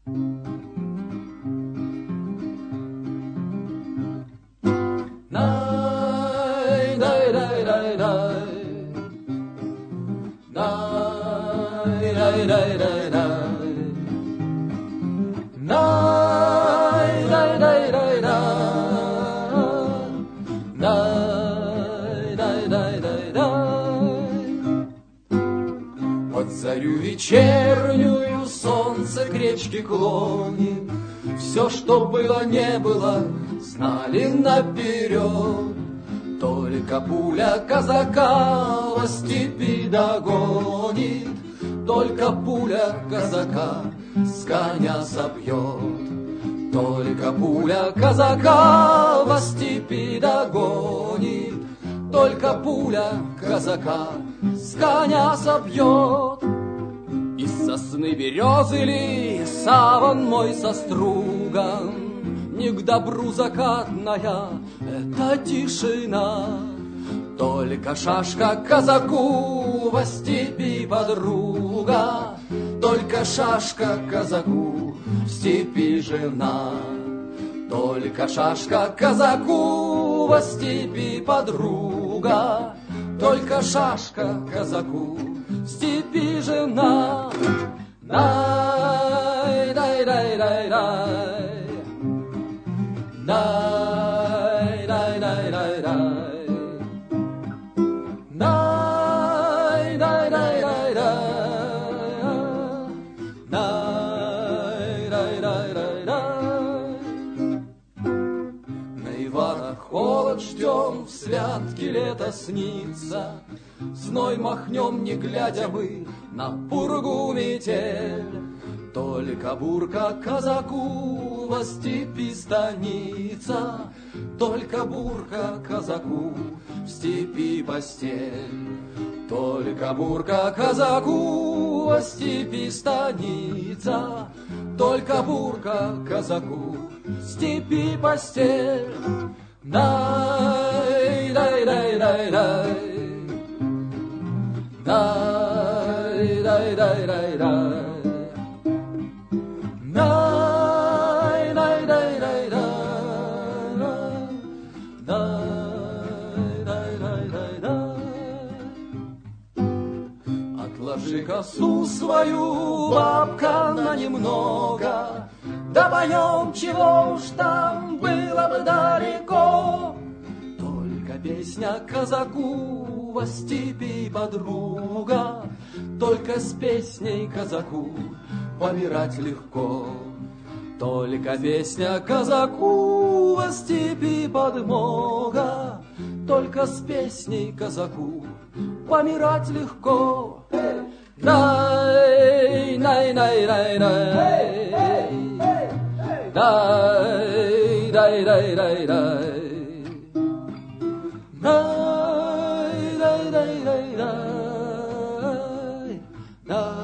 Под зарю вечернюю солнце к речке клонит, все, что было, не было, знали наперед. Только пуля казака во степи догонит, только пуля казака с коня собьет. Только пуля казака во степи догонит, только пуля казака с коня собьет. Из сосны березы ли саван мой соструган, не к добру закатная эта тишина. Только шашка казаку во степи подруга, только шашка казаку в степи жена. Только шашка казаку во степи подруга, только шашка казаку в степи жена. Дай, дай, дай, дай, дай. Дай, дай, дай, дай, дай. Дай, дай, дай, дай, дай. Дай, дай, дай, дай, дай. На Иванах холод ждем, в святке лето снится. Зной махнем, не глядя мы на пургу метель. Только бурка казаку во степи станица, только бурка казаку в степи постель. Только бурка казаку во степи станица, только бурка казаку в степи постель. Дай, дай, дай, дай, дай. Дай, дай, дай, дай, дай. Дай, дай, дай, дай, дай. Дай, дай, дай, дай, дай. Отложи косу свою, бабка, на немного, да поем, чего уж там было бы далеко. Только песня казаку во степи подруга, только с песней казаку помирать легко. Только песня казаку во степи подмога, только с песней казаку помирать легко. Дай, дай, дай, дай, дай. Дай, дай, дай, дай, дай. Дай, дай, дай, дай, дай.